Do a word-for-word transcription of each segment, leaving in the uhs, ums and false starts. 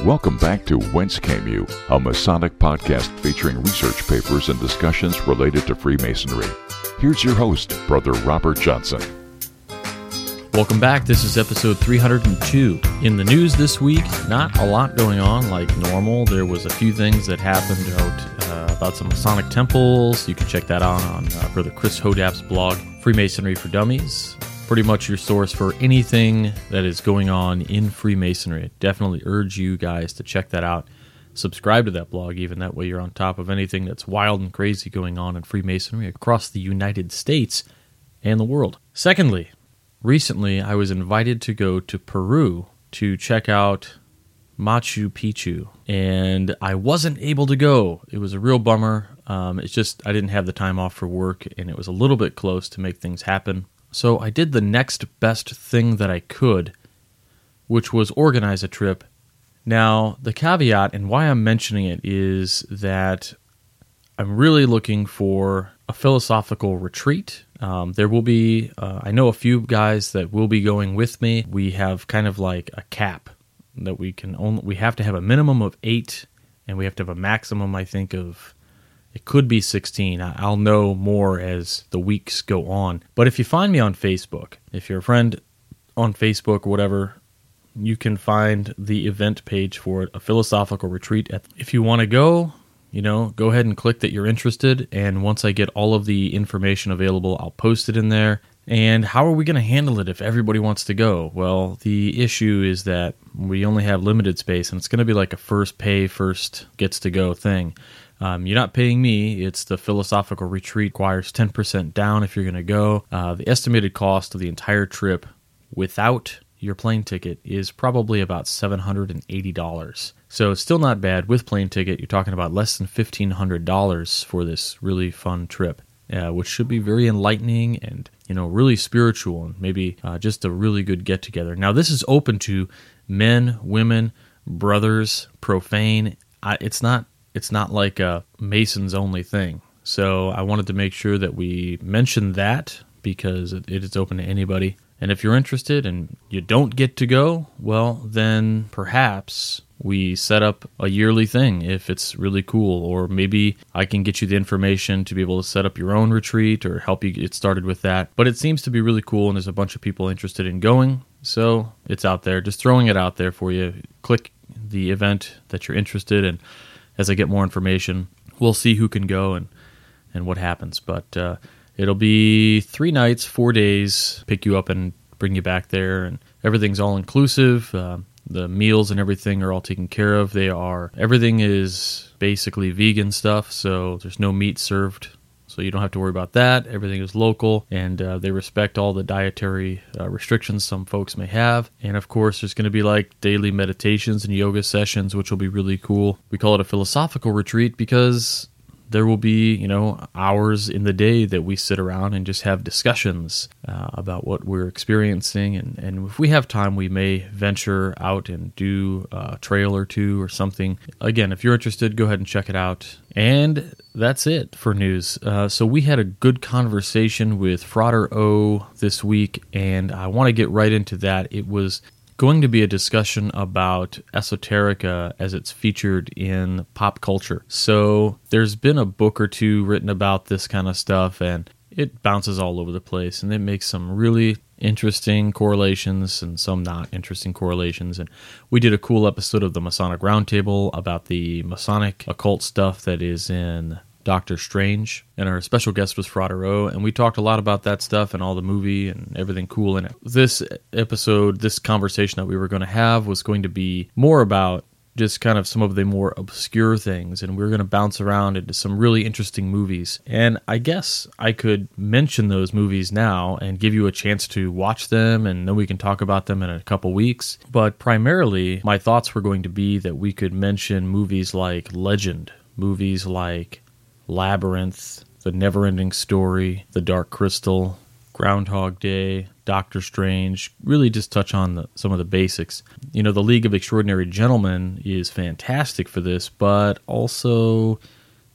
Welcome back to Whence Came You, a Masonic podcast featuring research papers and discussions related to Freemasonry. Here's your host, Brother Robert Johnson. Welcome back. This is episode three hundred two. In the news this week, not a lot going on like normal. There was a few things that happened out uh, about some Masonic temples. You can check that out on uh, Brother Chris Hodap's blog, Freemasonry for Dummies. Pretty much your source for anything that is going on in Freemasonry. I definitely urge you guys to check that out. Subscribe to that blog, even that way you're on top of anything that's wild and crazy going on in Freemasonry across the United States and the world. Secondly, recently I was invited to go to Peru to check out Machu Picchu, and I wasn't able to go. It was a real bummer. Um, it's just I didn't have the time off for work, and it was a little bit close to make things happen. So I did the next best thing that I could, which was organize a trip. Now, the caveat and why I'm mentioning it is that I'm really looking for a philosophical retreat. Um, there will be, uh, I know a few guys that will be going with me. We have kind of like a cap that we can only, we have to have a minimum of eight, and we have to have a maximum, I think, of it could be sixteen. I'll know more as the weeks go on. But if you find me on Facebook, if you're a friend on Facebook or whatever, you can find the event page for it, a philosophical retreat. If you want to go, you know, go ahead and click that you're interested. And once I get all of the information available, I'll post it in there. And how are we going to handle it if everybody wants to go? Well, the issue is that we only have limited space, and it's going to be like a first pay, first gets to go thing. Um, you're not paying me. It's the philosophical retreat. Requires ten percent down if you're going to go. Uh, the estimated cost of the entire trip without your plane ticket is probably about seven hundred eighty dollars. So it's still not bad. With plane ticket, you're talking about less than fifteen hundred dollars for this really fun trip, uh, which should be very enlightening and, you know, really spiritual, and maybe uh, just a really good get-together. Now, this is open to men, women, brothers, profane. I, it's not It's not like a Masons only thing. So I wanted to make sure that we mention that because it, it is open to anybody. And if you're interested and you don't get to go, well, then perhaps we set up a yearly thing if it's really cool. Or maybe I can get you the information to be able to set up your own retreat or help you get started with that. But it seems to be really cool, and there's a bunch of people interested in going. So it's out there. Just throwing it out there for you. Click the event that you're interested in. As I get more information, we'll see who can go and, and what happens. But uh, it'll be three nights, four days, pick you up and bring you back there. And everything's all inclusive. Uh, the meals and everything are all taken care of. They are, everything is basically vegan stuff, so there's no meat served. So you don't have to worry about that. Everything is local, and uh, they respect all the dietary uh, restrictions some folks may have. And of course, there's going to be like daily meditations and yoga sessions, which will be really cool. We call it a philosophical retreat because there will be, you know, hours in the day that we sit around and just have discussions uh, about what we're experiencing. And, and if we have time, we may venture out and do a trail or two or something. Again, if you're interested, go ahead and check it out. And that's it for news. Uh, so we had a good conversation with Frater O this week, and I want to get right into that. It was going to be a discussion about esoterica as it's featured in pop culture. So there's been a book or two written about this kind of stuff, and it bounces all over the place, and it makes some really interesting correlations and some not interesting correlations. And we did a cool episode of the Masonic Roundtable about the Masonic occult stuff that is in Doctor Strange, and our special guest was Frater O, and we talked a lot about that stuff and all the movie and everything cool in it. This episode, this conversation that we were going to have was going to be more about just kind of some of the more obscure things, and we're going to bounce around into some really interesting movies. And I guess I could mention those movies now and give you a chance to watch them, and then we can talk about them in a couple weeks. But primarily, my thoughts were going to be that we could mention movies like Legend, movies like Labyrinth, The Neverending Story, The Dark Crystal, Groundhog Day, Doctor Strange, really just touch on the, some of the basics. You know, The League of Extraordinary Gentlemen is fantastic for this, but also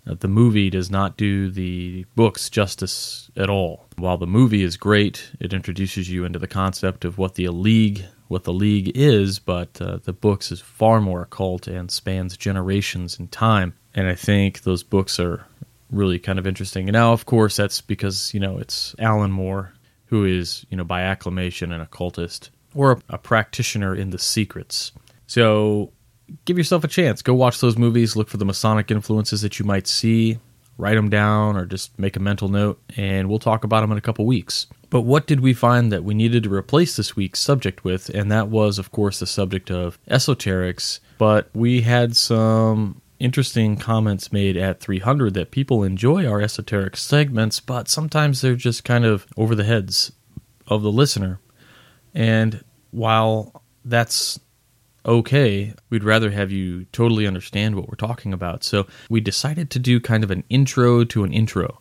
Uh, the movie does not do the books justice at all. While the movie is great, it introduces you into the concept of what the league, what the league is, but uh, the books is far more occult and spans generations in time. And I think those books are really kind of interesting. And now, of course, that's because, you know, it's Alan Moore, who is, you know, by acclamation an occultist or a, a practitioner in the secrets. So give yourself a chance. Go watch those movies. Look for the Masonic influences that you might see. Write them down or just make a mental note, and we'll talk about them in a couple weeks. But what did we find that we needed to replace this week's subject with? And that was, of course, the subject of esoterics. But we had some interesting comments made at three hundred that people enjoy our esoteric segments, but sometimes they're just kind of over the heads of the listener. And while that's okay, we'd rather have you totally understand what we're talking about. So we decided to do kind of an intro to an intro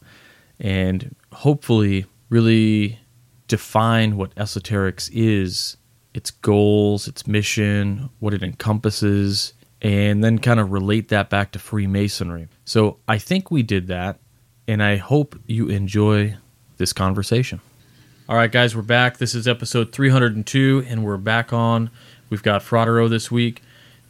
and hopefully really define what esoterics is, its goals, its mission, what it encompasses, and then kind of relate that back to Freemasonry. So I think we did that, and I hope you enjoy this conversation. All right, guys, we're back. This is episode three hundred two, and we're back on. We've got Frodero this week,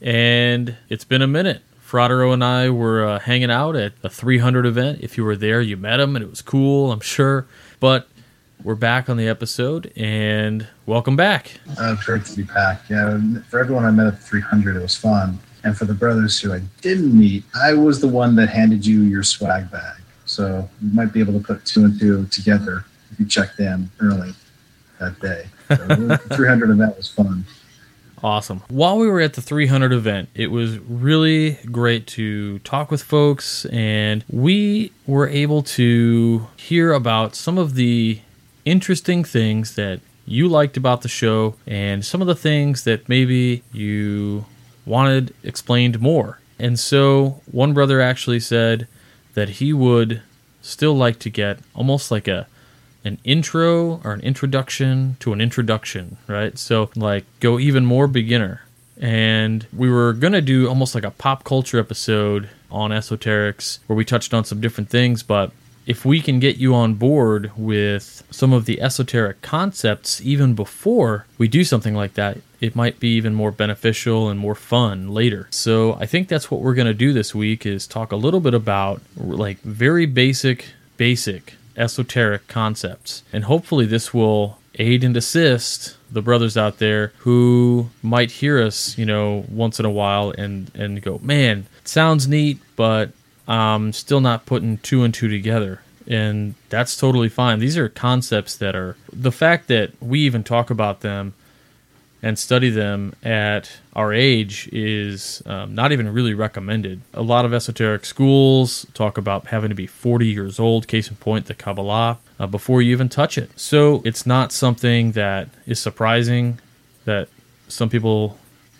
and it's been a minute. Frodero and I were uh, hanging out at a three hundred event. If you were there, you met him, and it was cool, I'm sure. But we're back on the episode, and welcome back. Uh, great to be back. Yeah, for everyone I met at the three hundred, it was fun. And for the brothers who I didn't meet, I was the one that handed you your swag bag. So you might be able to put two and two together if you checked in early that day. So the three hundred event was fun. Awesome. While we were at the three hundred event, it was really great to talk with folks, and we were able to hear about some of the interesting things that you liked about the show and some of the things that maybe you wanted explained more. And so one brother actually said that he would still like to get almost like a an intro or an introduction to an introduction, right? So like go even more beginner. And we were going to do almost like a pop culture episode on esoterics where we touched on some different things, but if we can get you on board with some of the esoteric concepts even before we do something like that, it might be even more beneficial and more fun later. So I think that's what we're going to do this week is talk a little bit about like very basic, basic esoteric concepts. And hopefully this will aid and assist the brothers out there who might hear us, you know, once in a while and, and go, man, it sounds neat, but I'm still not putting two and two together. And that's totally fine. These are concepts that are, the fact that we even talk about them and study them at our age is um, not even really recommended. A lot of esoteric schools talk about having to be forty years old, case in point, the Kabbalah, uh, before you even touch it. So it's not something that is surprising that some people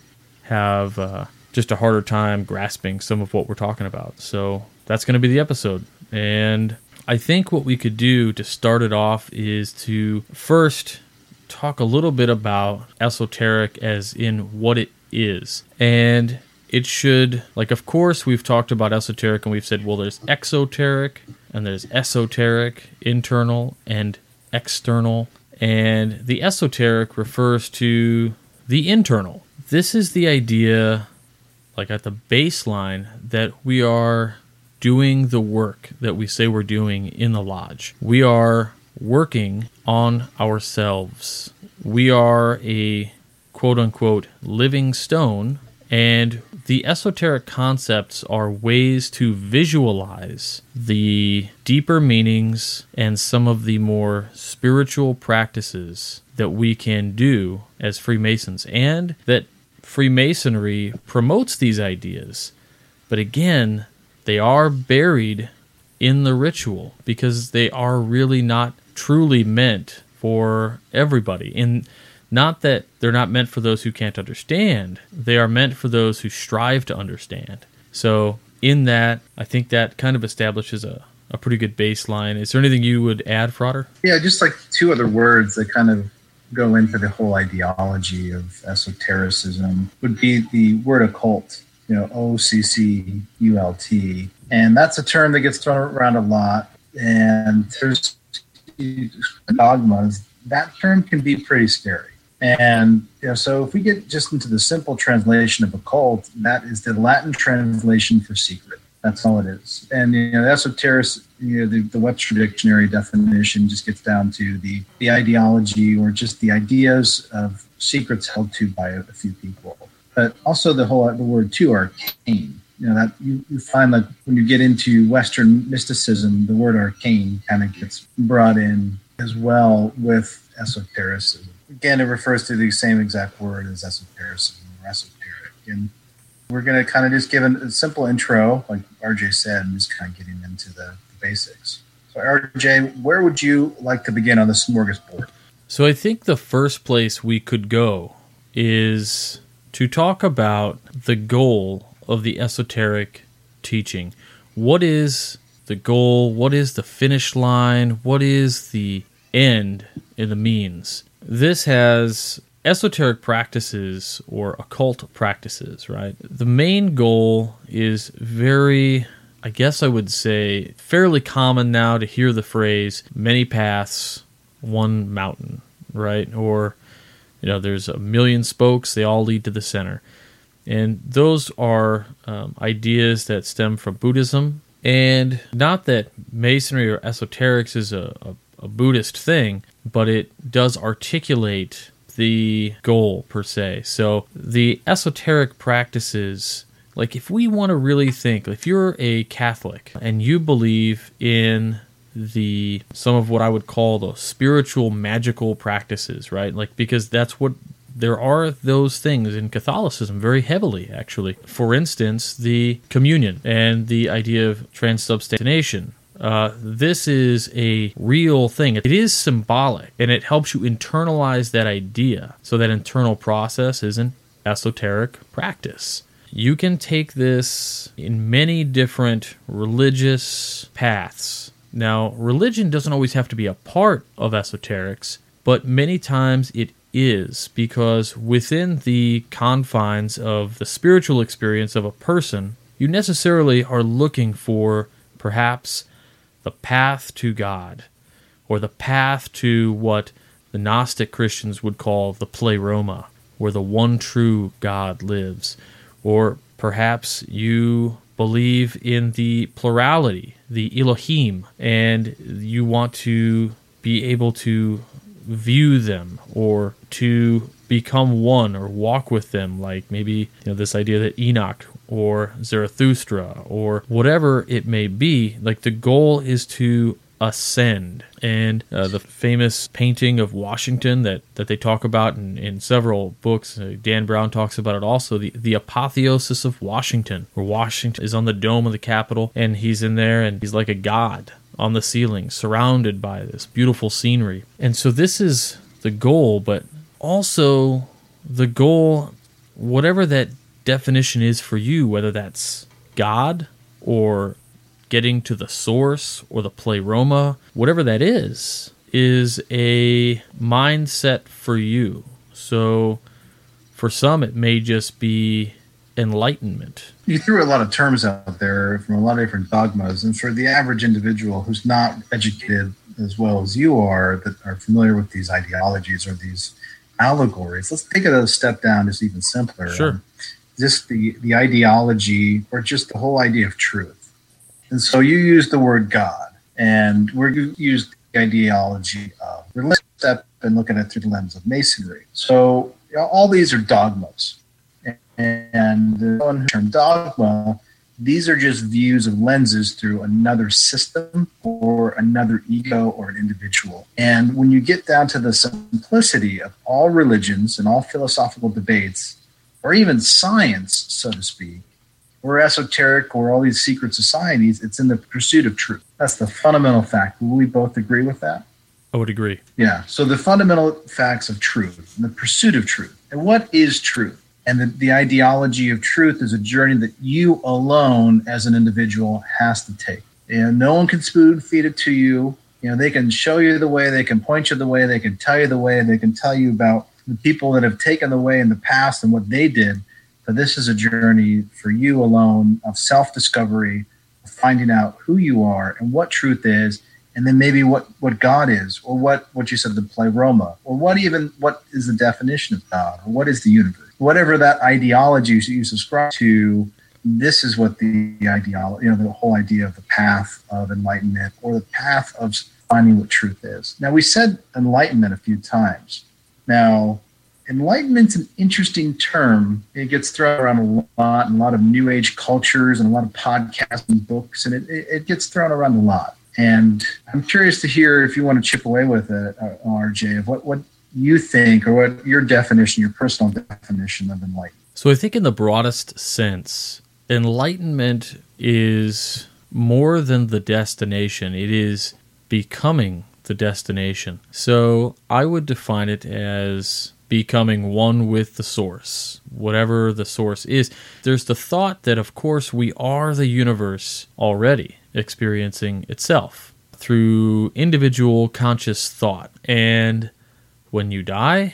have uh, just a harder time grasping some of what we're talking about. So that's going to be the episode. And I think what we could do to start it off is to first talk a little bit about esoteric as in what it is. And it should, like, of course, we've talked about esoteric and we've said, well, there's exoteric and there's esoteric, internal and external. And the esoteric refers to the internal. This is the idea, like at the baseline, that we are doing the work that we say we're doing in the lodge. We are working on ourselves. We are a quote-unquote living stone, and the esoteric concepts are ways to visualize the deeper meanings and some of the more spiritual practices that we can do as Freemasons, and that Freemasonry promotes these ideas. But again, they are buried in the ritual because they are really not truly meant for everybody. And not that they're not meant for those who can't understand. They are meant for those who strive to understand. So in that, I think that kind of establishes a, a pretty good baseline. Is there anything you would add, Frodder? Yeah, just like two other words that kind of go into the whole ideology of esotericism would be the word occult you know, O C C U L T. And that's a term that gets thrown around a lot. And there's dogmas. That term can be pretty scary. And you know, so if we get just into the simple translation of occult, that is the Latin translation for secret. That's all it is. And you know, the esoteric, you know, the, the Webster Dictionary definition just gets down to the, the ideology or just the ideas of secrets held to by a, a few people. But also the whole the word too, arcane. You know, that you, you find that when you get into Western mysticism, the word arcane kind of gets brought in as well with esotericism. Again, it refers to the same exact word as esotericism or esoteric. And we're going to kind of just give a simple intro, like R J said, and just kind of getting into the, the basics. So R J, where would you like to begin on the smorgasbord? So I think the first place we could go is to talk about the goal of the esoteric teaching. What is the goal? What is the finish line? What is the end in the means? This has esoteric practices or occult practices, right? The main goal is very, I guess I would say, fairly common now to hear the phrase, many paths, one mountain, right? Or, you know, there's a million spokes, they all lead to the center. And those are um, ideas that stem from Buddhism. And not that Masonry or esoterics is a, a, a Buddhist thing, but it does articulate the goal per se. So the esoteric practices, like if we want to really think, if you're a Catholic and you believe in the some of what I would call the spiritual magical practices, right? Like because that's what there are those things in Catholicism very heavily, actually. For instance, the communion and the idea of transubstantiation. Uh, this is a real thing. It is symbolic, and it helps you internalize that idea. So that internal process is an esoteric practice. You can take this in many different religious paths. Now, religion doesn't always have to be a part of esoterics, but many times it is, because within the confines of the spiritual experience of a person, you necessarily are looking for perhaps the path to God, or the path to what the Gnostic Christians would call the pleroma, where the one true God lives. Or perhaps you believe in the plurality, the Elohim, and you want to be able to view them or to become one or walk with them, like maybe you know this idea that Enoch or Zarathustra or whatever it may be. Like the goal is to ascend. And uh, the famous painting of Washington that, that they talk about in, in several books, uh, Dan Brown talks about it also, the, the apotheosis of Washington, where Washington is on the dome of the Capitol and he's in there and he's like a god on the ceiling, surrounded by this beautiful scenery. And so this is the goal, but also the goal, whatever that definition is for you, whether that's God or getting to the source or the pleroma, whatever that is, is a mindset for you. So for some, it may just be enlightenment. You threw a lot of terms out there from a lot of different dogmas, and for the average individual who's not educated as well as you are, that are familiar with these ideologies or these allegories, let's take it a step down, just even simpler. Sure. Um, just the, the ideology or just the whole idea of truth. And so you use the word God, and we're going to use the ideology of religion and look at it through the lens of Masonry. So you know, all these are dogmas. And the term dogma, these are just views of lenses through another system or another ego or an individual. And when you get down to the simplicity of all religions and all philosophical debates, or even science, so to speak, or esoteric or all these secret societies, it's in the pursuit of truth. That's the fundamental fact. Will we both agree with that? I would agree. Yeah. So the fundamental facts of truth and the pursuit of truth. And what is truth? And the, the ideology of truth is a journey that you alone as an individual has to take. And no one can spoon feed it to you. You know, they can show you the way, they can point you the way, they can tell you the way, they can tell you about the people that have taken the way in the past and what they did. that this is a journey for you alone of self-discovery, of finding out who you are and what truth is, and then maybe what, what God is, or what, what you said, the pleroma, or what even, what is the definition of God, or what is the universe? Whatever that ideology you subscribe to, this is what the ideology, you know, the whole idea of the path of enlightenment, or the path of finding what truth is. Now, we said enlightenment a few times. Now, enlightenment's an interesting term. It gets thrown around a lot in a lot of new age cultures and a lot of podcasts and books, and it, it gets thrown around a lot. And I'm curious to hear if you want to chip away with it, uh, R J, of what, what you think, or what your definition, your personal definition of enlightenment. So I think in the broadest sense, enlightenment is more than the destination. It is becoming the destination. So I would define it as becoming one with the source, whatever the source is. There's the thought that, of course, we are the universe already experiencing itself through individual conscious thought. And when you die,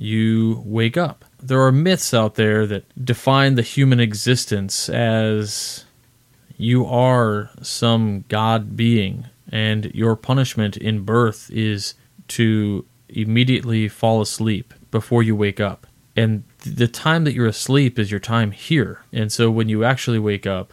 you wake up. There are myths out there that define the human existence as you are some God being, and your punishment in birth is to immediately fall asleep before you wake up. And the time that you're asleep is your time here. And so when you actually wake up,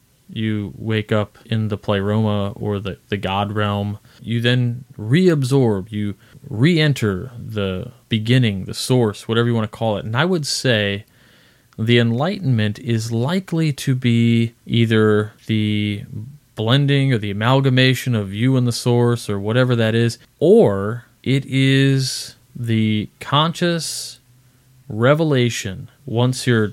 you wake up in the pleroma, or the, the God realm. You then reabsorb, you re-enter the beginning, the source, whatever you want to call it. And I would say the enlightenment is likely to be either the blending or the amalgamation of you and the source, or whatever that is, or it is the conscious revelation once you're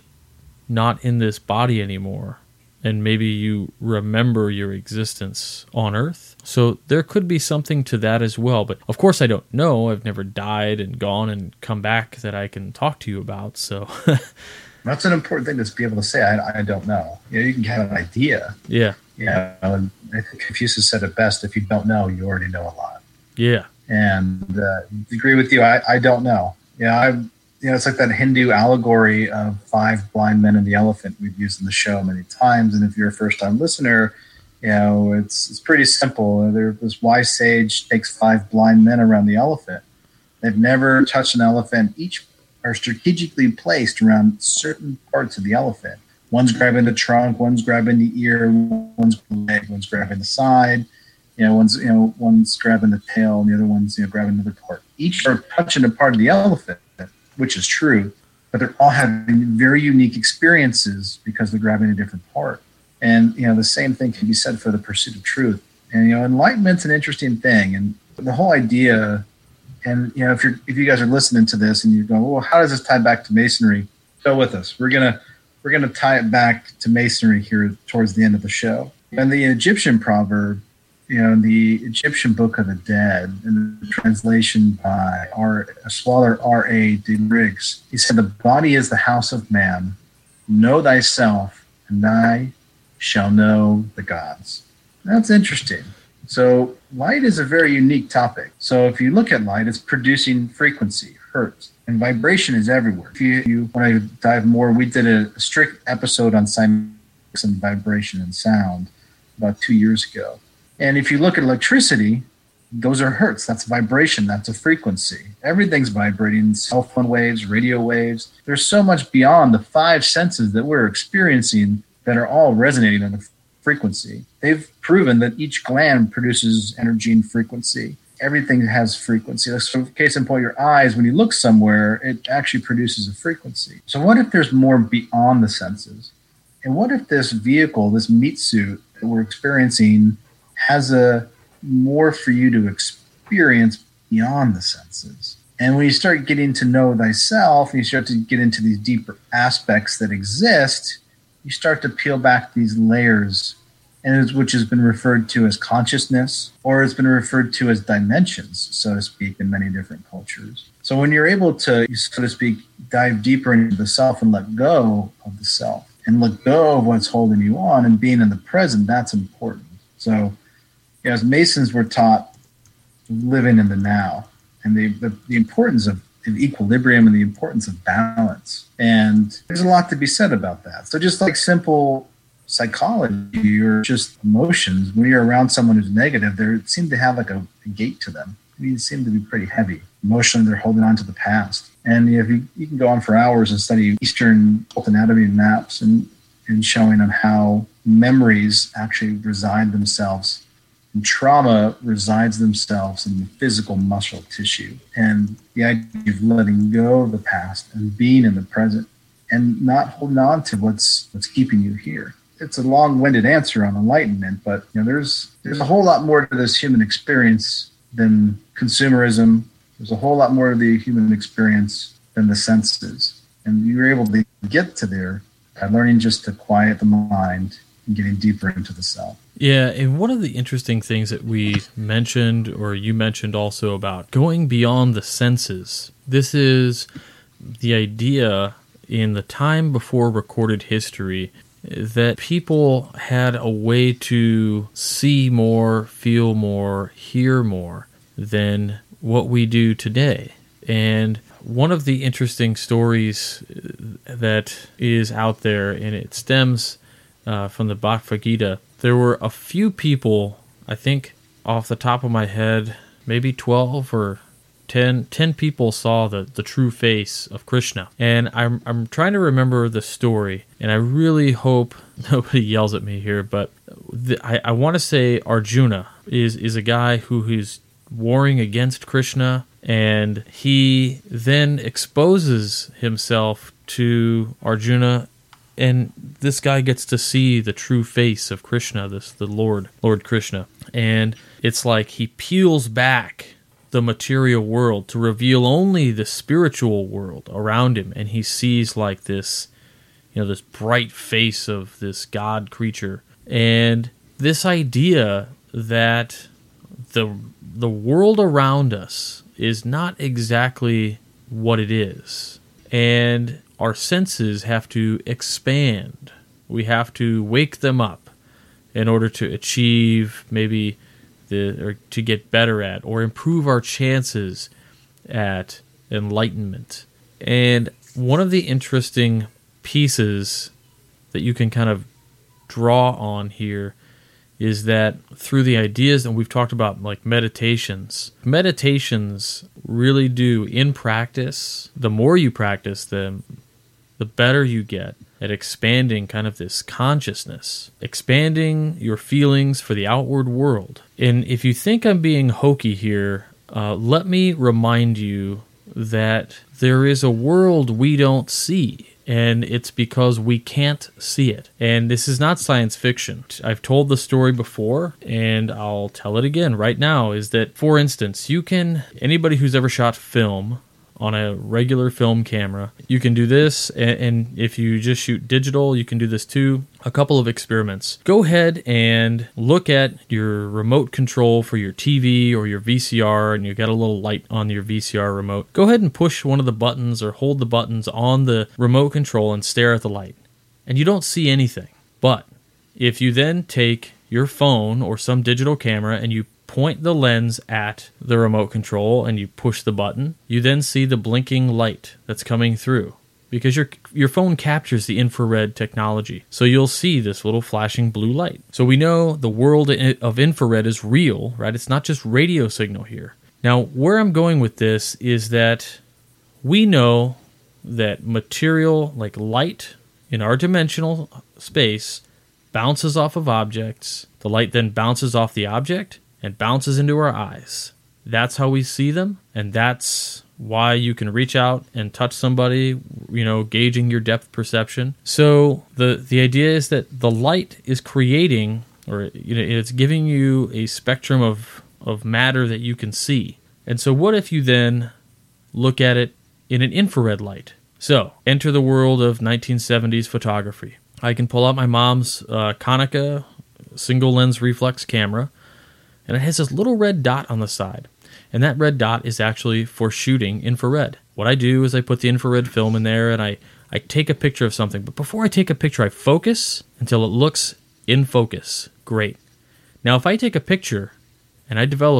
not in this body anymore, and maybe you remember your existence on Earth. So there could be something to that as well. But of course I don't know. I've never died and gone and come back that I can talk to you about. So that's an important thing to be able to say. I, I don't know. You know, you can have an idea. Yeah. Yeah. And I think Confucius said it best: if you don't know, you already know a lot. Yeah. And uh, agree with you. I, I don't know. Yeah. I. You know, it's like that Hindu allegory of five blind men and the elephant we've used in the show many times. And if you're a first-time listener, you know, it's it's pretty simple. There, this wise sage takes five blind men around the elephant. They've never touched an elephant. Each are strategically placed around certain parts of the elephant. One's grabbing the trunk, one's grabbing the ear, one's grabbing the leg, one's grabbing the side. You know, one's you know one's grabbing the tail, and the other one's you know grabbing another part. Each are touching a part of the elephant, which is true, but they're all having very unique experiences because they're grabbing a different part. And, you know, the same thing can be said for the pursuit of truth. And, you know, enlightenment's an interesting thing. And the whole idea, and, you know, if you're, if you guys are listening to this and you're going, well, how does this tie back to Masonry? Go with us. We're going to, we're going to tie it back to Masonry here towards the end of the show. And the Egyptian proverb, you know, the Egyptian Book of the Dead, in the translation by our scholar R A de Briggs, he said, "The body is the house of man. Know thyself, and I shall know the gods." That's interesting. So light is a very unique topic. So if you look at light, it's producing frequency, hertz, and vibration is everywhere. If you, you want to dive more, we did a strict episode on cymatics and vibration and sound about two years ago. And if you look at electricity, those are hertz. That's vibration. That's a frequency. Everything's vibrating. Cell phone waves, radio waves. There's so much beyond the five senses that we're experiencing that are all resonating on a frequency. They've proven that each gland produces energy and frequency. Everything has frequency. So case in point, your eyes, when you look somewhere, it actually produces a frequency. So what if there's more beyond the senses? And what if this vehicle, this meat suit that we're experiencing, has a more for you to experience beyond the senses? And when you start getting to know thyself, and you start to get into these deeper aspects that exist, you start to peel back these layers, and which has been referred to as consciousness, or it's been referred to as dimensions, so to speak, in many different cultures. So when you're able to, so to speak, dive deeper into the self and let go of the self, and let go of what's holding you on, and being in the present, that's important. So, you know, as Masons, we're taught living in the now, and the, the, the importance of of equilibrium and the importance of balance. And there's a lot to be said about that. So just like simple psychology or just emotions, when you're around someone who's negative, they seem to have like a, a gate to them. They seem to be pretty heavy. Emotionally, they're holding on to the past. And if you, you can go on for hours and study Eastern cult anatomy maps and, and showing them how memories actually reside themselves and trauma resides themselves in the physical muscle tissue. And the idea of letting go of the past and being in the present and not holding on to what's what's keeping you here. It's a long-winded answer on enlightenment, but you know, there's there's a whole lot more to this human experience than consumerism. There's a whole lot more to the human experience than the senses. And you're able to get to there by learning just to quiet the mind and getting deeper into the self. Yeah, and one of the interesting things that we mentioned, or you mentioned also, about going beyond the senses. This is the idea in the time before recorded history that people had a way to see more, feel more, hear more than what we do today. And one of the interesting stories that is out there, and it stems uh, from the Bhagavad Gita, there were a few people, I think off the top of my head, maybe twelve or ten, ten people saw the, the true face of Krishna. And I'm I'm trying to remember the story, and I really hope nobody yells at me here, but the, I, I want to say Arjuna is, is a guy who is warring against Krishna, and he then exposes himself to Arjuna, and this guy gets to see the true face of Krishna, this the Lord, Lord Krishna. And it's like he peels back the material world to reveal only the spiritual world around him, and he sees like this, you know, this bright face of this God creature. And this idea that the the world around us is not exactly what it is, and our senses have to expand. We have to wake them up in order to achieve maybe the, or to get better at, or improve our chances at enlightenment. And one of the interesting pieces that you can kind of draw on here is that through the ideas that we've talked about, like meditations, meditations really do, in practice, the more you practice them, the better you get at expanding kind of this consciousness, expanding your feelings for the outward world. And if you think I'm being hokey here, uh, let me remind you that there is a world we don't see, and it's because we can't see it. And this is not science fiction. I've told the story before, and I'll tell it again right now, is that, for instance, you can, anybody who's ever shot film on a regular film camera, you can do this, and, and if you just shoot digital, you can do this too. A couple of experiments. Go ahead and look at your remote control for your T V or your V C R, and you got a little light on your V C R remote. Go ahead and push one of the buttons or hold the buttons on the remote control and stare at the light. And you don't see anything. But if you then take your phone or some digital camera and you point the lens at the remote control and you push the button, you then see the blinking light that's coming through, because your your phone captures the infrared technology. So you'll see this little flashing blue light. So we know the world of infrared is real, right? It's not just radio signal here. Now, where I'm going with this is that we know that material like light in our dimensional space bounces off of objects. The light then bounces off the object and bounces into our eyes. That's how we see them, and that's why you can reach out and touch somebody, you know, gauging your depth perception. So the the idea is that the light is creating, or you know, it's giving you a spectrum of, of matter that you can see. And so what if you then look at it in an infrared light? So enter the world of nineteen seventies photography. I can pull out my mom's uh, Konica single lens reflex camera, and it has this little red dot on the side. And that red dot is actually for shooting infrared. What I do is I put the infrared film in there and I, I take a picture of something. But before I take a picture, I focus until it looks in focus. Great. Now, if I take a picture and I develop it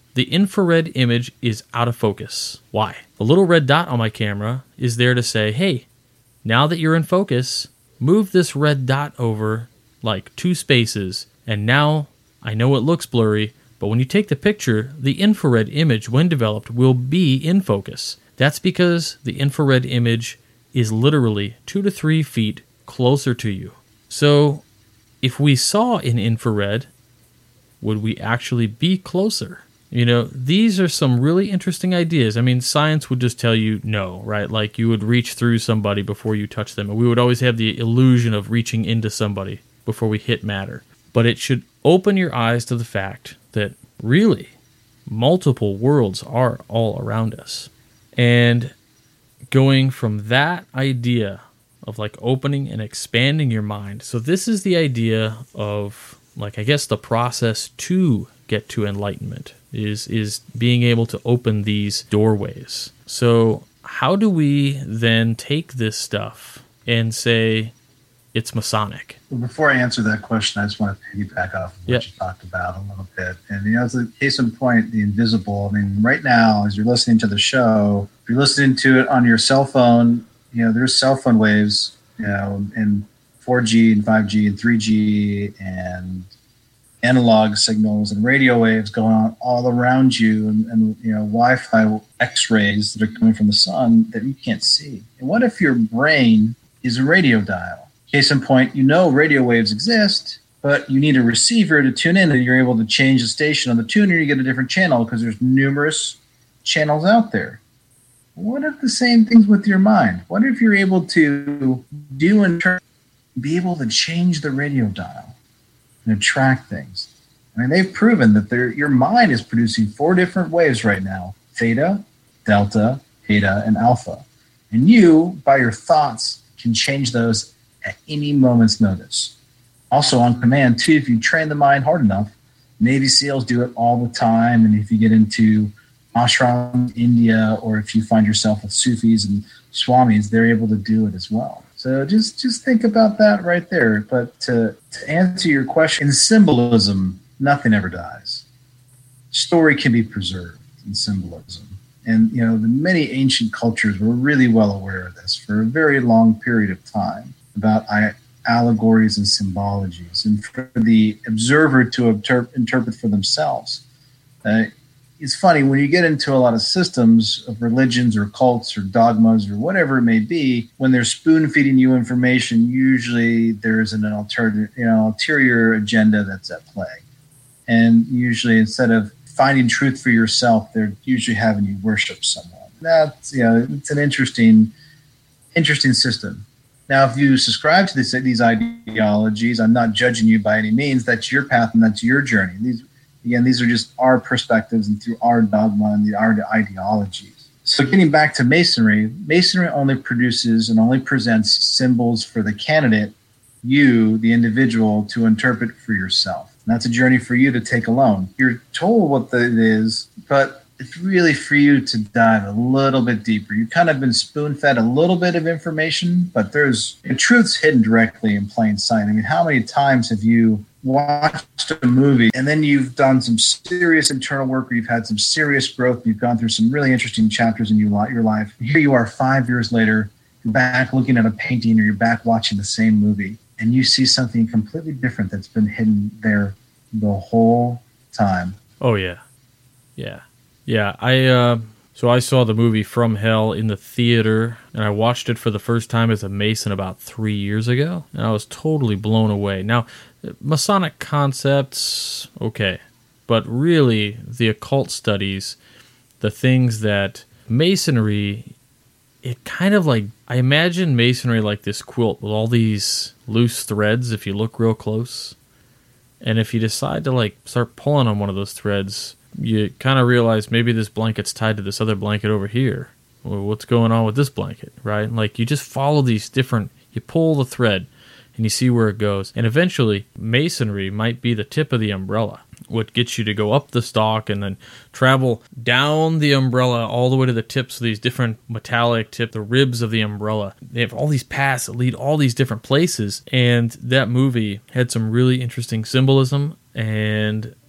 the infrared image is out of focus. Why? The little red dot on my camera is there to say, hey, now that you're in focus, move this red dot over like two spaces, and now I know it looks blurry, but when you take the picture, the infrared image, when developed, will be in focus. That's because the infrared image is literally two to three feet closer to you. So if we saw in infrared, would we actually be closer? You know, these are some really interesting ideas. I mean, science would just tell you no, right? Like you would reach through somebody before you touch them. And we would always have the illusion of reaching into somebody before we hit matter. But it should open your eyes to the fact that really multiple worlds are all around us. And going from that idea of like opening and expanding your mind. So this is the idea of like, I guess the process to get to enlightenment is is being able to open these doorways. So how do we then take this stuff and say it's Masonic? Well, before I answer that question, I just want to piggyback off of what yep. you talked about a little bit. And, you know, as a case in point, the invisible, I mean, right now, as you're listening to the show, if you're listening to it on your cell phone, you know, there's cell phone waves, you know, and four G and five G and three G and analog signals and radio waves going on all around you, and, and you know, Wi-Fi X-rays that are coming from the sun that you can't see. And what if your brain is a radio dial? Case in point, you know radio waves exist, but you need a receiver to tune in, and you're able to change the station on the tuner, you get a different channel because there's numerous channels out there. What if the same things with your mind? What if you're able to do and turn, be able to change the radio dial and attract things? I mean, they've proven that your mind is producing four different waves right now: theta, delta, eta, and alpha. And you, by your thoughts, can change those at any moment's notice. Also on command, too, if you train the mind hard enough. Navy SEALs do it all the time. And if you get into ashram, India, or if you find yourself with Sufis and Swamis, they're able to do it as well. So just, just think about that right there. But to, to answer your question, in symbolism, nothing ever dies. Story can be preserved in symbolism. And, you know, the many ancient cultures were really well aware of this for a very long period of time, about allegories and symbologies, and for the observer to interp- interpret for themselves. Uh, it's funny, when you get into a lot of systems of religions or cults or dogmas or whatever it may be, when they're spoon-feeding you information, usually there's an alternative, you know, ulterior agenda that's at play. And usually, instead of finding truth for yourself, they're usually having you worship someone. That's, you know, it's an interesting, interesting system. Now, if you subscribe to this, these ideologies, I'm not judging you by any means. That's your path and that's your journey. These, again, these are just our perspectives and through our dogma and the, our ideologies. So getting back to Masonry, Masonry only produces and only presents symbols for the candidate, you, the individual, to interpret for yourself. And that's a journey for you to take alone. You're told what the, it is, but it's really for you to dive a little bit deeper. You've kind of been spoon-fed a little bit of information, but there's the truth's hidden directly in plain sight. I mean, how many times have you watched a movie and then you've done some serious internal work, or you've had some serious growth, you've gone through some really interesting chapters in your life. Here you are five years later, you're back looking at a painting, or you're back watching the same movie, and you see something completely different that's been hidden there the whole time. Oh, yeah. Yeah. Yeah, I uh, so I saw the movie From Hell in the theater, and I watched it for the first time as a Mason about three years ago, and I was totally blown away. Now, Masonic concepts, okay, but really the occult studies, the things that Masonry, it kind of like, I imagine Masonry like this quilt with all these loose threads if you look real close, and if you decide to like start pulling on one of those threads, you kind of realize maybe this blanket's tied to this other blanket over here. Well, what's going on with this blanket, right? Like you just follow these different, you pull the thread and you see where it goes. And eventually, Masonry might be the tip of the umbrella, what gets you to go up the stalk and then travel down the umbrella all the way to the tips of these different metallic tip, the ribs of the umbrella. They have all these paths that lead all these different places. And that movie had some really interesting symbolism, and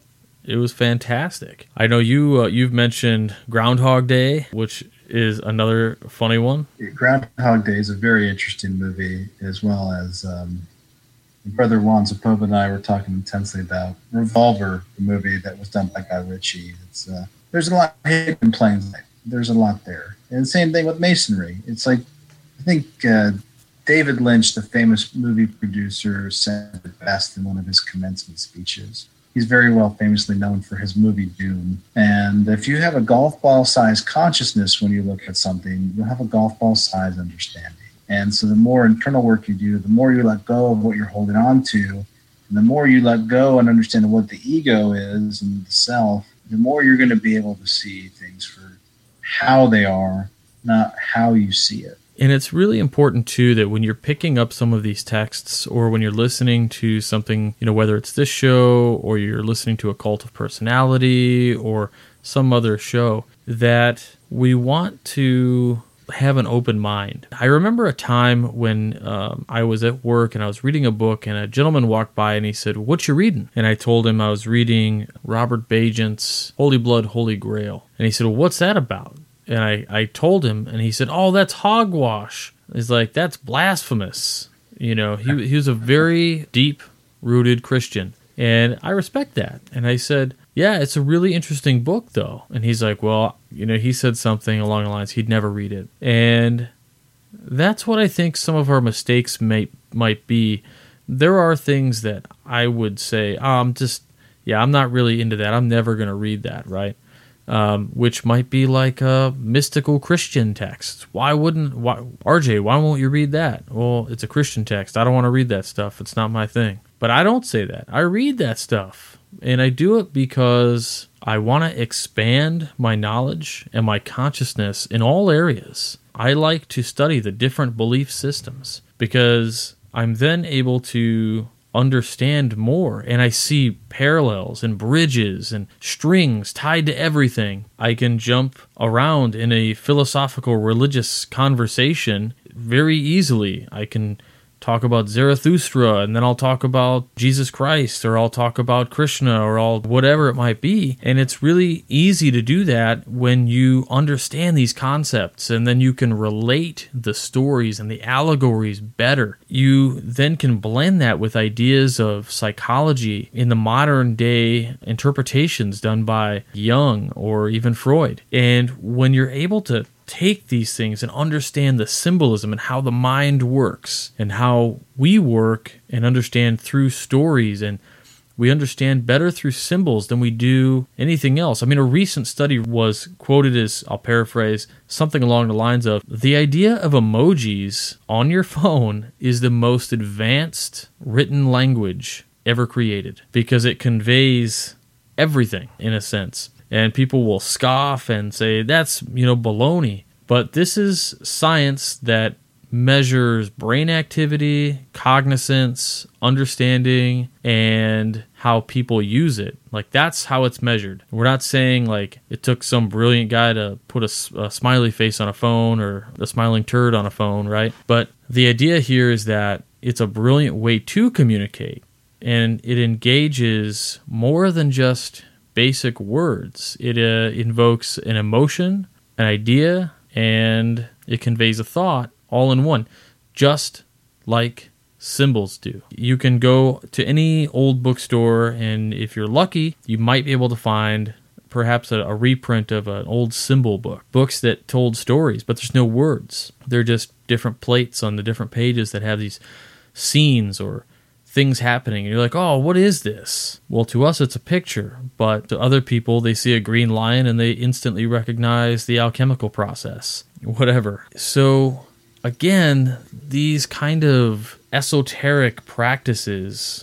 it was fantastic. I know you uh, you've mentioned Groundhog Day, which is another funny one. Groundhog Day is a very interesting movie, as well as um, Brother Juan Zapova and I were talking intensely about Revolver, the movie that was done by Guy Ritchie. It's uh, there's a lot hidden in plain sight. There's a lot there, and the same thing with Masonry. It's like I think uh, David Lynch, the famous movie producer, said it best in one of his commencement speeches. He's very well famously known for his movie Dune. And if you have a golf ball size consciousness when you look at something, you'll have a golf ball size understanding. And so the more internal work you do, the more you let go of what you're holding on to, and the more you let go and understand what the ego is and the self, the more you're going to be able to see things for how they are, not how you see it. And it's really important, too, that when you're picking up some of these texts or when you're listening to something, you know, whether it's this show or you're listening to a Cult of Personality or some other show, that we want to have an open mind. I remember a time when um, I was at work and I was reading a book and a gentleman walked by and he said, "What you reading?" And I told him I was reading Robert Bagent's Holy Blood, Holy Grail. And he said, "Well, what's that about?" And I, I told him, and he said, "Oh, that's hogwash." He's like, "That's blasphemous." You know, he, he was a very deep-rooted Christian, and I respect that. And I said, "Yeah, it's a really interesting book, though." And he's like, "Well, you know," he said something along the lines, he'd never read it. And that's what I think some of our mistakes may, might be. There are things that I would say, oh, I'm just, yeah, I'm not really into that. I'm never going to read that, right? Um, which might be like a mystical Christian text. Why wouldn't, why, R J, why won't you read that? Well, it's a Christian text. I don't want to read that stuff. It's not my thing. But I don't say that. I read that stuff. And I do it because I want to expand my knowledge and my consciousness in all areas. I like to study the different belief systems because I'm then able to understand more, and I see parallels and bridges and strings tied to everything. I can jump around in a philosophical religious conversation very easily. I can talk about Zarathustra, and then I'll talk about Jesus Christ, or I'll talk about Krishna, or I'll whatever it might be. And it's really easy to do that when you understand these concepts, and then you can relate the stories and the allegories better. You then can blend that with ideas of psychology in the modern day interpretations done by Jung or even Freud. And when you're able to take these things and understand the symbolism and how the mind works and how we work and understand through stories, and we understand better through symbols than we do anything else. I mean, a recent study was quoted as, I'll paraphrase, something along the lines of, the idea of emojis on your phone is the most advanced written language ever created because it conveys everything in a sense. And people will scoff and say, that's, you know, baloney. But this is science that measures brain activity, cognizance, understanding, and how people use it. Like, that's how it's measured. We're not saying, like, it took some brilliant guy to put a, a smiley face on a phone or a smiling turd on a phone, right? But the idea here is that it's a brilliant way to communicate, and it engages more than just basic words. It uh, invokes an emotion, an idea, and it conveys a thought all in one, just like symbols do. You can go to any old bookstore, and if you're lucky, you might be able to find perhaps a, a reprint of an old symbol book, books that told stories, but there's no words. They're just different plates on the different pages that have these scenes or things happening, and you're like, oh, what is this? Well, to us, it's a picture, but to other people, they see a green lion and they instantly recognize the alchemical process, whatever. So, again, these kind of esoteric practices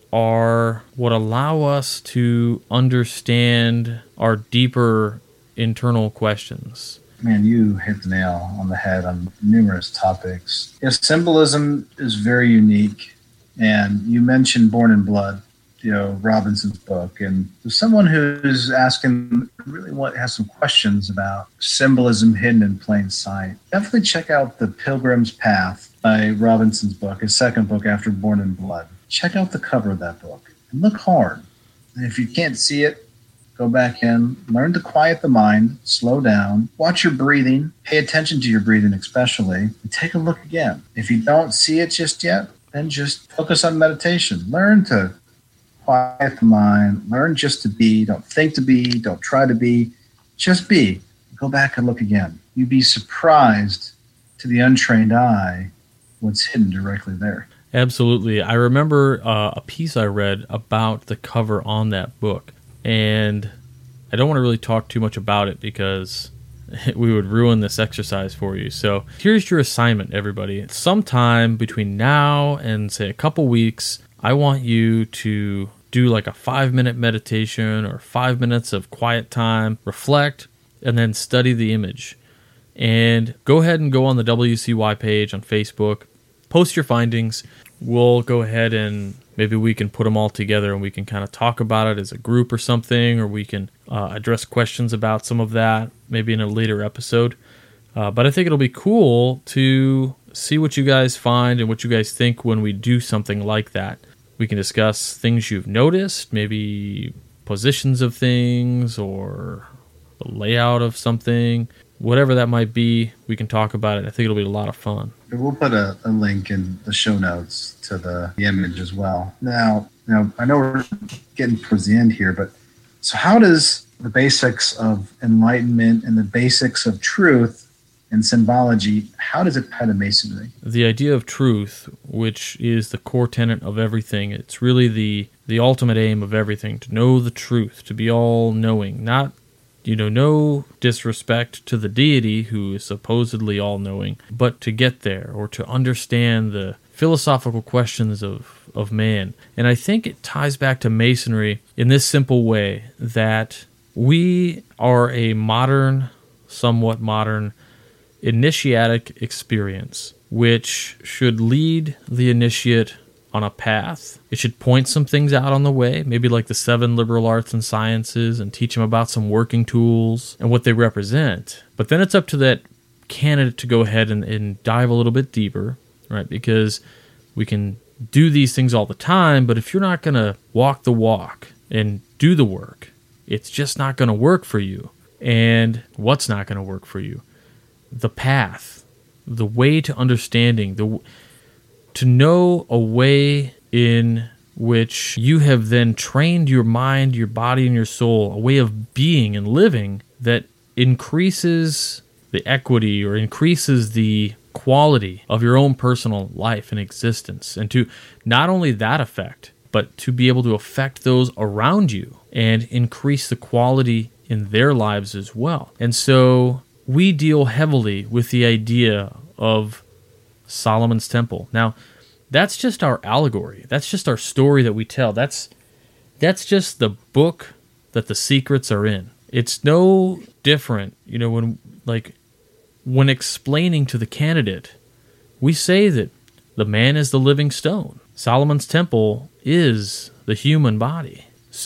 are what allow us to understand our deeper internal questions. Man, you hit the nail on the head on numerous topics. Yeah, symbolism is very unique. And you mentioned Born in Blood, you know, Robinson's book. And there's someone who's asking, really what has some questions about symbolism hidden in plain sight. Definitely check out The Pilgrim's Path by Robinson's book, his second book after Born in Blood. Check out the cover of that book and look hard. And if you can't see it, go back in, learn to quiet the mind, slow down, watch your breathing, pay attention to your breathing especially, and take a look again. If you don't see it just yet, then just focus on meditation. Learn to quiet the mind, learn just to be, don't think to be, don't try to be, just be. Go back and look again. You'd be surprised to the untrained eye what's hidden directly there. Absolutely. I remember uh, a piece I read about the cover on that book, and I don't want to really talk too much about it because we would ruin this exercise for you. So here's your assignment, everybody. Sometime between now and, say, a couple weeks, I want you to do like a five-minute meditation or five minutes of quiet time, reflect, and then study the image. And go ahead and go on the W C Y page on Facebook, post your findings. We'll go ahead and maybe we can put them all together and we can kind of talk about it as a group or something, or we can uh, address questions about some of that maybe in a later episode. Uh, but I think it'll be cool to see what you guys find and what you guys think when we do something like that. We can discuss things you've noticed, maybe positions of things or the layout of something. Whatever that might be, we can talk about it. I think it'll be a lot of fun. We'll put a, a link in the show notes to the, the image as well. Now, now, I know we're getting towards the end here, but so how does the basics of enlightenment and the basics of truth and symbology, how does it tie to Masonry? The idea of truth, which is the core tenet of everything, it's really the, the ultimate aim of everything, to know the truth, to be all-knowing, not You know, no disrespect to the deity who is supposedly all-knowing, but to get there or to understand the philosophical questions of, of man. And I think it ties back to Masonry in this simple way, that we are a modern, somewhat modern, initiatic experience, which should lead the initiate on a path. It should point some things out on the way, maybe like the seven liberal arts and sciences, and teach them about some working tools and what they represent. But then it's up to that candidate to go ahead and, and dive a little bit deeper, right? Because we can do these things all the time, but if you're not going to walk the walk and do the work, it's just not going to work for you. And what's not going to work for you? The path, the way to understanding, the to know a way in which you have then trained your mind, your body, and your soul, a way of being and living that increases the equity or increases the quality of your own personal life and existence. And to not only that effect, but to be able to affect those around you and increase the quality in their lives as well. And so we deal heavily with the idea of Solomon's Temple. Now, that's just our allegory. That's just our story that we tell. That's that's just the book that the secrets are in. It's no different, you know, when like when explaining to the candidate, we say that the man is the living stone. Solomon's Temple is the human body.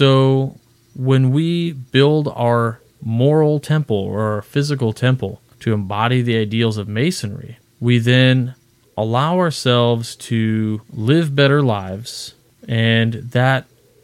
So when we build our moral temple or our physical temple to embody the ideals of Masonry, we then allow ourselves to live better lives, and that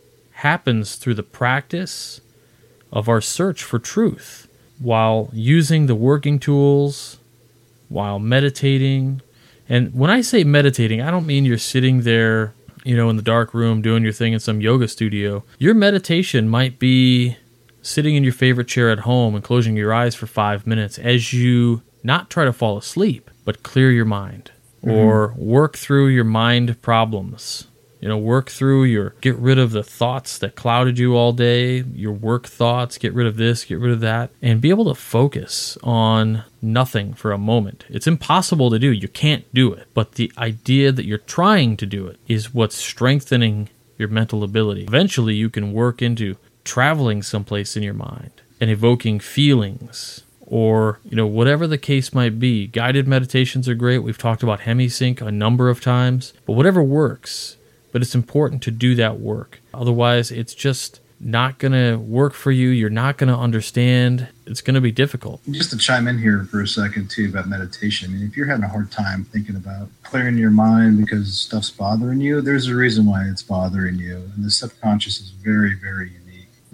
happens through the practice of our search for truth while using the working tools, while meditating. And when I say meditating, I don't mean you're sitting there, you know, in the dark room doing your thing in some yoga studio. Your meditation might be sitting in your favorite chair at home and closing your eyes for five minutes as you not try to fall asleep, but clear your mind. Or work through your mind problems. You know, work through your, get rid of the thoughts that clouded you all day, your work thoughts, get rid of this, get rid of that, and be able to focus on nothing for a moment. It's impossible to do. You can't do it. But the idea that you're trying to do it is what's strengthening your mental ability. Eventually, you can work into traveling someplace in your mind and evoking feelings, or, you know, whatever the case might be. Guided meditations are great. We've talked about HemiSync a number of times. But whatever works, but it's important to do that work. Otherwise, it's just not going to work for you. You're not going to understand. It's going to be difficult. Just to chime in here for a second, too, about meditation. I mean, if you're having a hard time thinking about clearing your mind because stuff's bothering you, there's a reason why it's bothering you. And the subconscious is very, very unique.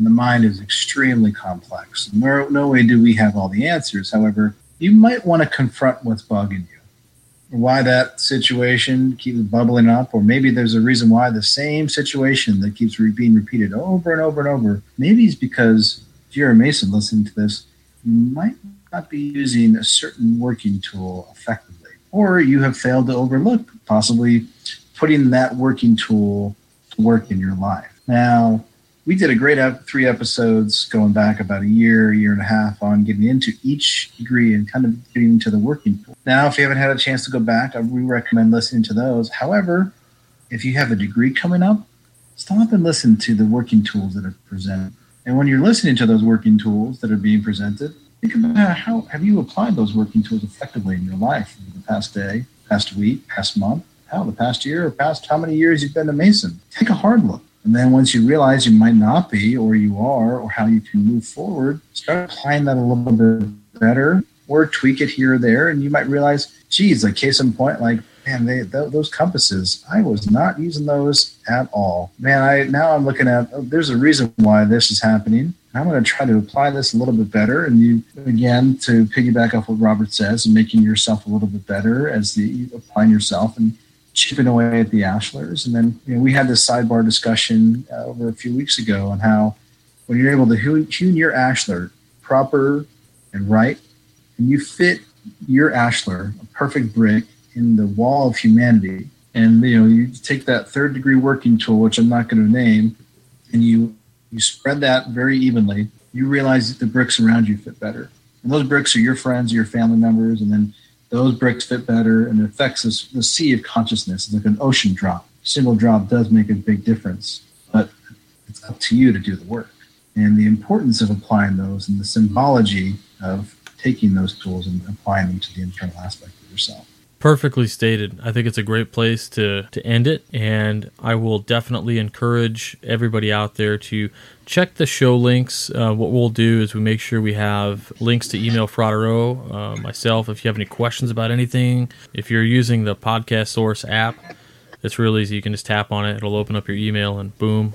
And the mind is extremely complex. No, no way do we have all the answers. However, you might want to confront what's bugging you, why that situation keeps bubbling up, or maybe there's a reason why the same situation that keeps re- being repeated over and over and over. Maybe it's because if you're a Mason listening to this, you might not be using a certain working tool effectively, or you have failed to overlook possibly putting that working tool to work in your life. Now, we did a great ep- three episodes going back about a year, year and a half on getting into each degree and kind of getting into the working tool. Now, if you haven't had a chance to go back, I we recommend listening to those. However, if you have a degree coming up, stop and listen to the working tools that are presented. And when you're listening to those working tools that are being presented, think about how have you applied those working tools effectively in your life over the past day, past week, past month, how the past year, or past how many years you've been a Mason. Take a hard look. And then once you realize you might not be, or you are, or how you can move forward, start applying that a little bit better, or tweak it here or there. And you might realize, geez, like case in point, like, man, they, th- those compasses, I was not using those at all. Man, I now I'm looking at, oh, there's a reason why this is happening. I'm going to try to apply this a little bit better. And you, again, to piggyback off what Robert says, and making yourself a little bit better as the applying yourself and chipping away at the Ashlers. And then, you know, we had this sidebar discussion uh, over a few weeks ago on how when you're able to hew, hew your Ashlar proper and right, and you fit your Ashlar, a perfect brick, in the wall of humanity, and you know, you take that third degree working tool, which I'm not going to name, and you you spread that very evenly, you realize that the bricks around you fit better. And those bricks are your friends, your family members, and then those bricks fit better, and it affects this, the sea of consciousness. It's like an ocean drop. A single drop does make a big difference, but it's up to you to do the work. And the importance of applying those and the symbology of taking those tools and applying them to the internal aspect of yourself. Perfectly stated. I think it's a great place to, to end it, and I will definitely encourage everybody out there to check the show links. Uh, what we'll do is we make sure we have links to email Frodero, uh, myself, if you have any questions about anything. If you're using the Podcast Source app, it's real easy. You can just tap on it. It'll open up your email, and boom,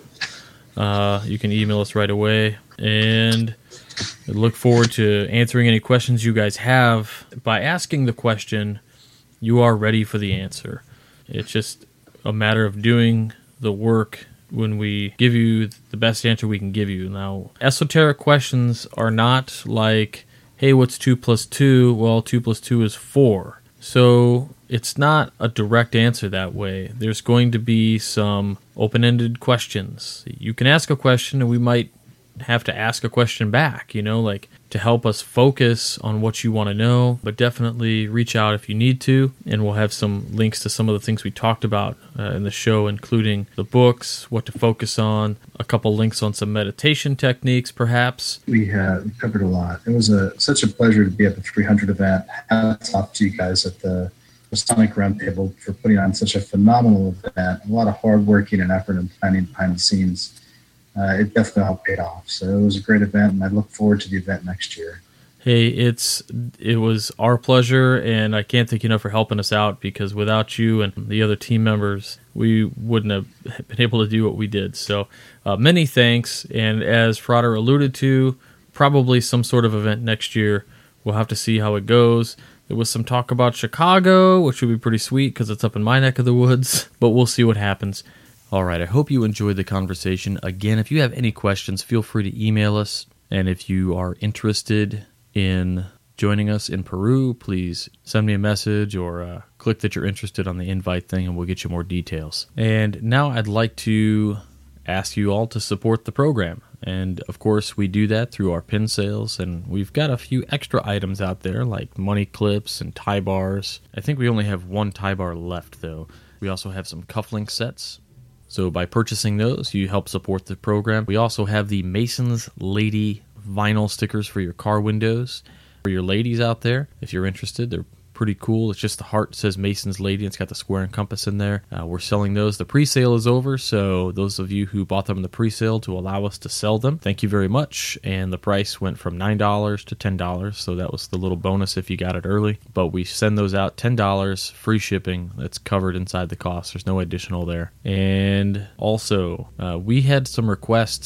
uh, you can email us right away. And I look forward to answering any questions you guys have. By asking the question, you are ready for the answer. It's just a matter of doing the work when we give you the best answer we can give you. Now, esoteric questions are not like, hey, what's two plus two? Well, two plus two is four. So it's not a direct answer that way. There's going to be some open-ended questions. You can ask a question and we might have to ask a question back, you know, like to help us focus on what you want to know, but definitely reach out if you need to, and we'll have some links to some of the things we talked about uh, in the show, including the books, what to focus on, a couple links on some meditation techniques, perhaps. We uh, covered a lot. It was a, such a pleasure to be at the three hundred event. Hats off to you guys at the Masonic Roundtable for putting on such a phenomenal event. A lot of hard working and effort and planning behind the scenes. Uh, it definitely all paid off. So it was a great event, and I look forward to the event next year. Hey, it's it was our pleasure, and I can't thank you enough for helping us out, because without you and the other team members, we wouldn't have been able to do what we did. So uh, many thanks, and as Frodero alluded to, probably some sort of event next year. We'll have to see how it goes. There was some talk about Chicago, which would be pretty sweet because it's up in my neck of the woods, but we'll see what happens. All right, I hope you enjoyed the conversation. Again, if you have any questions, feel free to email us. And if you are interested in joining us in Peru, please send me a message or uh, click that you're interested on the invite thing, and we'll get you more details. And now I'd like to ask you all to support the program. And, of course, we do that through our pin sales, and we've got a few extra items out there like money clips and tie bars. I think we only have one tie bar left, though. We also have some cufflink sets. So by purchasing those, you help support the program. We also have the Mason's Lady vinyl stickers for your car windows. For your ladies out there, if you're interested, they're pretty cool. It's just the heart says Mason's Lady. It's got the square and compass in there. Uh, we're selling those. The pre-sale is over, so those of you who bought them in the pre-sale to allow us to sell them, thank you very much. And the price went from nine dollars to ten dollars, so that was the little bonus if you got it early. But we send those out ten dollars, free shipping. That's covered inside the cost. There's no additional there. And also, uh, we had some requests that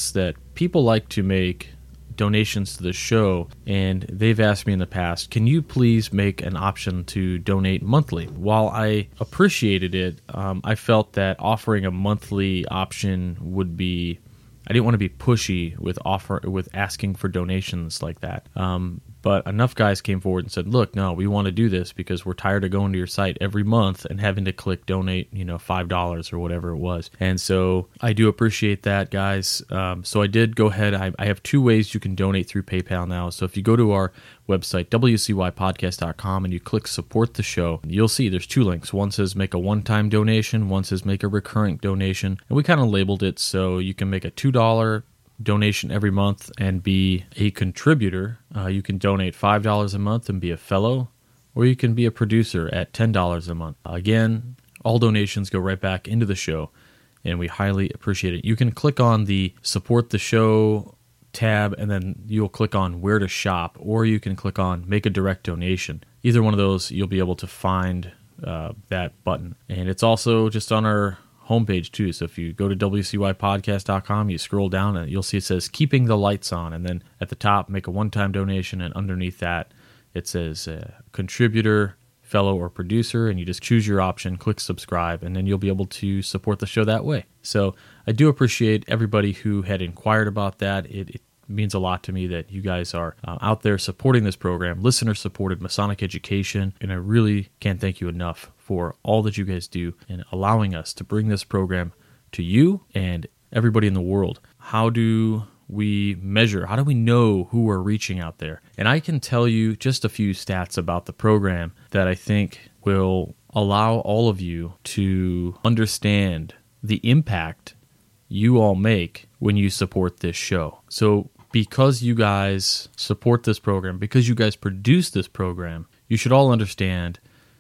people like to make donations to the show, and they've asked me in the past, can you please make an option to donate monthly? While I appreciated it, um, I felt that offering a monthly option would be, I didn't want to be pushy with offer with asking for donations like that. Um, but enough guys came forward and said, look, no, we want to do this because we're tired of going to your site every month and having to click donate, you know, five dollars or whatever it was. And so I do appreciate that, guys. Um, so I did go ahead. I, I have two ways you can donate through PayPal now. So if you go to our website, w c y podcast dot com, and you click support the show, you'll see there's two links. One says make a one-time donation. One says make a recurring donation. And we kind of labeled it so you can make a two dollars donation every month and be a contributor. Uh, you can donate five dollars a month and be a fellow, or you can be a producer at ten dollars a month. Again, all donations go right back into the show, and we highly appreciate it. You can click on the support the show tab, and then you'll click on where to shop, or you can click on make a direct donation. Either one of those, you'll be able to find uh, that button. And it's also just on our homepage too. So if you go to w c y podcast dot com, you scroll down and you'll see it says keeping the lights on, and then at the top make a one-time donation, and underneath that it says uh, contributor, fellow, or producer, and you just choose your option, click subscribe, and then you'll be able to support the show that way. So I do appreciate everybody who had inquired about that. It, it means a lot to me that you guys are uh, out there supporting this program, listener-supported Masonic education, and I really can't thank you enough for all that you guys do in allowing us to bring this program to you and everybody in the world. How do we measure? How do we know who we're reaching out there? And I can tell you just a few stats about the program that I think will allow all of you to understand the impact you all make when you support this show. So because you guys support this program, because you guys produce this program, you should all understand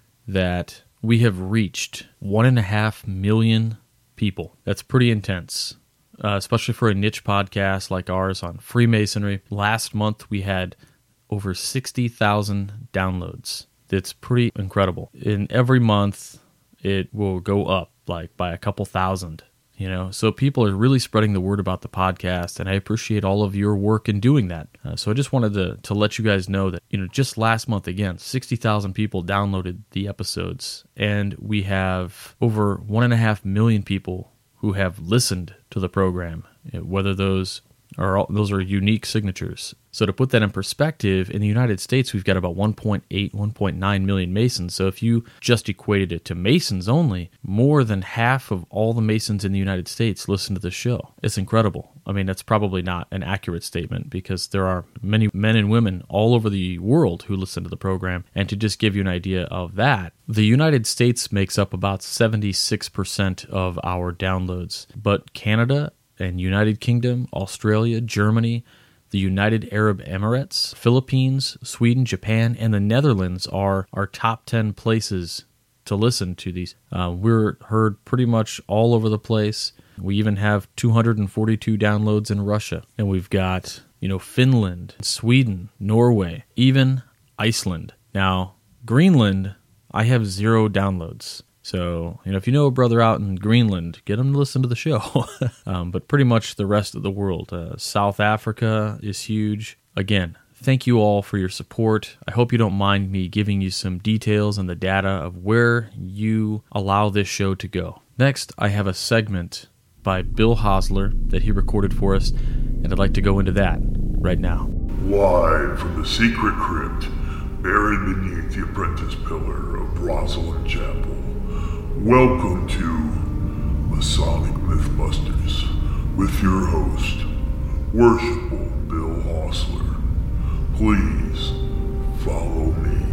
that we have reached one and a half million people. That's pretty intense, uh, especially for a niche podcast like ours on Freemasonry. Last month, we had over sixty thousand downloads. That's pretty incredible. In every month, it will go up like by a couple thousand. You know, so people are really spreading the word about the podcast, and I appreciate all of your work in doing that. Uh, so I just wanted to to let you guys know that, you know, just last month, again, sixty thousand people downloaded the episodes, and we have over one and a half million people who have listened to the program, whether those are all, those are unique signatures. So to put that in perspective, in the United States, we've got about one point eight, one point nine million Masons. So if you just equated it to Masons only, more than half of all the Masons in the United States listen to the show. It's incredible. I mean, that's probably not an accurate statement because there are many men and women all over the world who listen to the program. And to just give you an idea of that, the United States makes up about seventy-six percent of our downloads, but Canada and United Kingdom, Australia, Germany, the United Arab Emirates, Philippines, Sweden, Japan, and the Netherlands are our top ten places to listen to these. Uh, we're heard pretty much all over the place. We even have two hundred forty-two downloads in Russia, and we've got, you know, Finland, Sweden, Norway, even Iceland. Now, Greenland, I have zero downloads. So, you know, if you know a brother out in Greenland, get him to listen to the show. um, but pretty much the rest of the world. Uh, South Africa is huge. Again, thank you all for your support. I hope you don't mind me giving you some details and the data of where you allow this show to go. Next, I have a segment by Bill Hosler that he recorded for us, and I'd like to go into that right now. Live from the secret crypt buried beneath the apprentice pillar of Rosalind Chapel. Welcome to Masonic Mythbusters with your host, Worshipful Bill Hosler. Please follow me.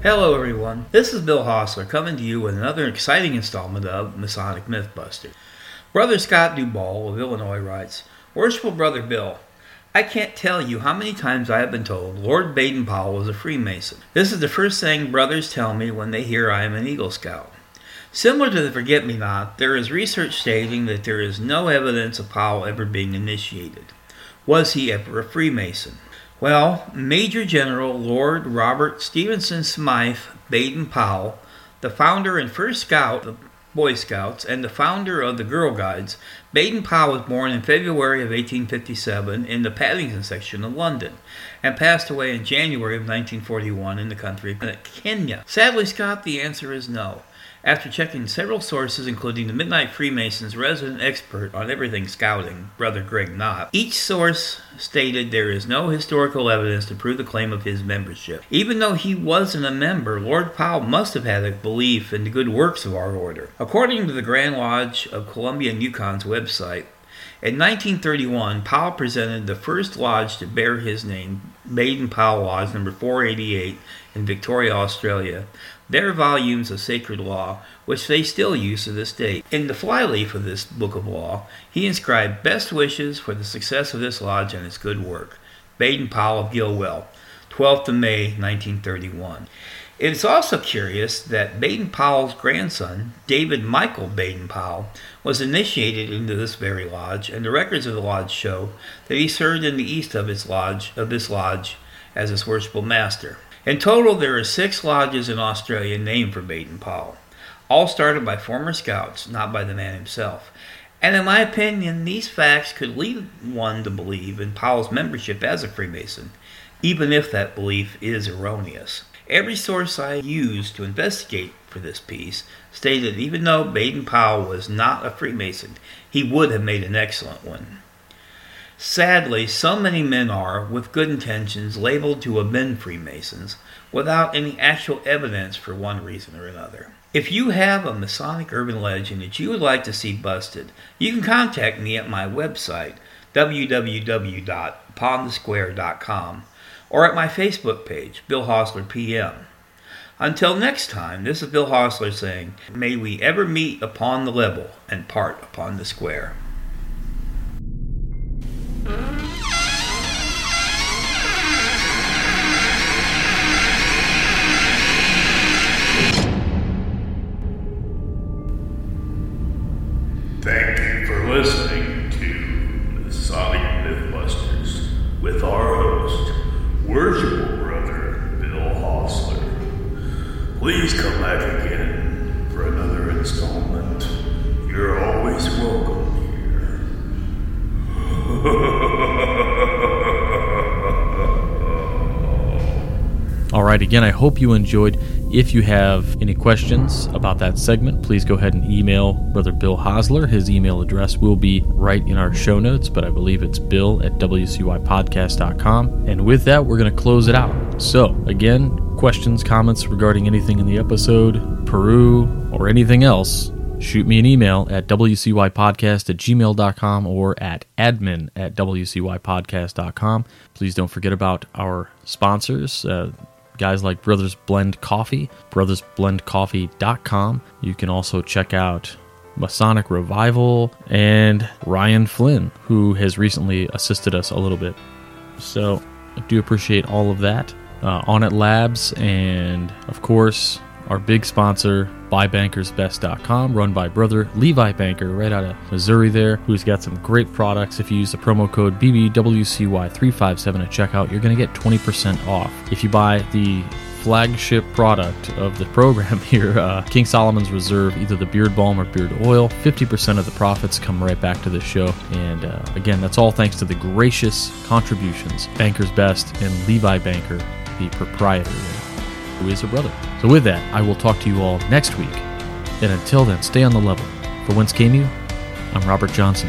Hello everyone, this is Bill Hostler coming to you with another exciting installment of Masonic Mythbusters. Brother Scott Duvall of Illinois writes, Worshipful Brother Bill, I can't tell you how many times I have been told Lord Baden-Powell was a Freemason. This is the first thing brothers tell me when they hear I am an Eagle Scout. Similar to the Forget-Me-Not, there is research stating that there is no evidence of Powell ever being initiated. Was he ever a Freemason? Well, Major General Lord Robert Stevenson Smythe Baden-Powell, the founder and first scout of Boy Scouts and the founder of the Girl Guides, Baden-Powell was born in February of eighteen fifty-seven in the Paddington section of London and passed away in January of nineteen forty-one in the country of Kenya. Sadly, Scott, the answer is no. After checking several sources, including the Midnight Freemasons' resident expert on everything scouting, Brother Greg Knott, each source stated there is no historical evidence to prove the claim of his membership. Even though he wasn't a member, Lord Powell must have had a belief in the good works of our order. According to the Grand Lodge of Columbia and Yukon's website, in nineteen thirty-one, Powell presented the first lodge to bear his name, Baden-Powell Lodge number four eighty-eight in Victoria, Australia, their volumes of sacred law, which they still use to this day. In the flyleaf of this book of law, he inscribed best wishes for the success of this lodge and its good work. Baden-Powell of Gilwell, twelfth of May, nineteen thirty-one. It is also curious that Baden-Powell's grandson, David Michael Baden-Powell, was initiated into this very lodge, and the records of the lodge show that he served in the east of its lodge of this lodge as its worshipful master. In total, there are six lodges in Australia named for Baden-Powell, all started by former scouts, not by the man himself. And in my opinion, these facts could lead one to believe in Powell's membership as a Freemason, even if that belief is erroneous. Every source I used to investigate for this piece stated that even though Baden-Powell was not a Freemason, he would have made an excellent one. Sadly, so many men are, with good intentions, labeled to have been Freemasons without any actual evidence for one reason or another. If you have a Masonic urban legend that you would like to see busted, you can contact me at my website, w w w dot upon the square dot com, or at my Facebook page, Bill Hostler P M. Until next time, this is Bill Hostler saying, may we ever meet upon the level and part upon the square. Thank you for listening to Masonic Mythbusters with our host, Worshipful Brother Bill Hostler. Please come back again for another installment. You're always welcome All right, again, I hope you enjoyed. If you have any questions about that segment, please go ahead and email Brother Bill Hostler. His email address will be right in our show notes, but I believe it's bill at w c y podcast dot com. And with that, we're going to close it out. So, again, questions, comments regarding anything in the episode, Peru, or anything else, shoot me an email at w c y podcast at gmail dot com or at admin at w c y podcast dot com. Please don't forget about our sponsors, uh, guys like Brothers Blend Coffee, brothers blend coffee dot com. You can also check out Masonic Revival and Ryan Flynn, who has recently assisted us a little bit. So I do appreciate all of that. Uh, On It Labs, and of course, our big sponsor, buy bankers best dot com, run by Brother Levi Banker right out of Missouri there, who's got some great products. If you use the promo code B B W C Y three five seven at checkout, you're going to get twenty percent off. If you buy the flagship product of the program here, uh, King Solomon's Reserve, either the beard balm or beard oil, fifty percent of the profits come right back to the show. And uh, again, that's all thanks to the gracious contributions, Banker's Best and Levi Banker, the proprietor there, who is a brother. So with that, I will talk to you all next week. And until then, stay on the level. For Whence Came You? I'm Robert Johnson.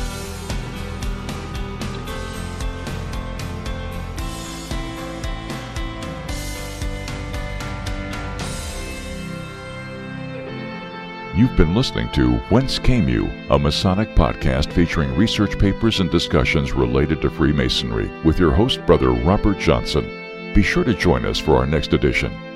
You've been listening to Whence Came You, a Masonic podcast featuring research papers and discussions related to Freemasonry with your host, Brother Robert Johnson. Be sure to join us for our next edition.